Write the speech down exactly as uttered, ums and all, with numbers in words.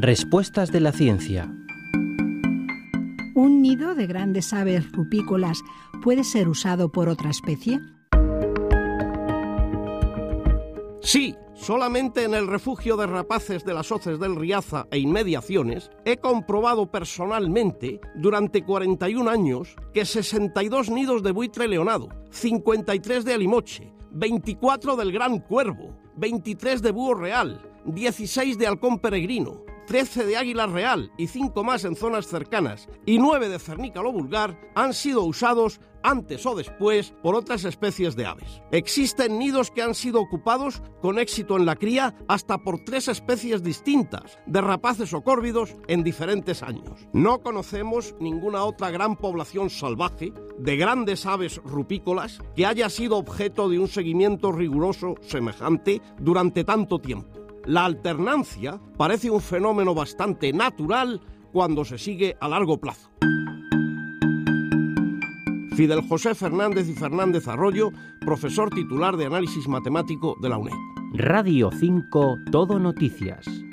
Respuestas de la ciencia. ¿Un nido de grandes aves rupícolas puede ser usado por otra especie? Sí, solamente en el refugio de rapaces de las Hoces del Riaza e inmediaciones he comprobado personalmente durante cuarenta y un años que sesenta y dos nidos de buitre leonado, cincuenta y tres de alimoche, veinticuatro del gran cuervo, veintitrés de búho real, dieciséis de halcón peregrino, trece de águila real y cinco más en zonas cercanas y nueve de cernícalo vulgar han sido usados antes o después por otras especies de aves. Existen nidos que han sido ocupados con éxito en la cría hasta por tres especies distintas de rapaces o córvidos en diferentes años. No conocemos ninguna otra gran población salvaje de grandes aves rupícolas que haya sido objeto de un seguimiento riguroso semejante durante tanto tiempo. La alternancia parece un fenómeno bastante natural cuando se sigue a largo plazo. Fidel José Fernández y Fernández Arroyo, profesor titular de Análisis Matemático de la UNED. Radio cinco, Todo Noticias.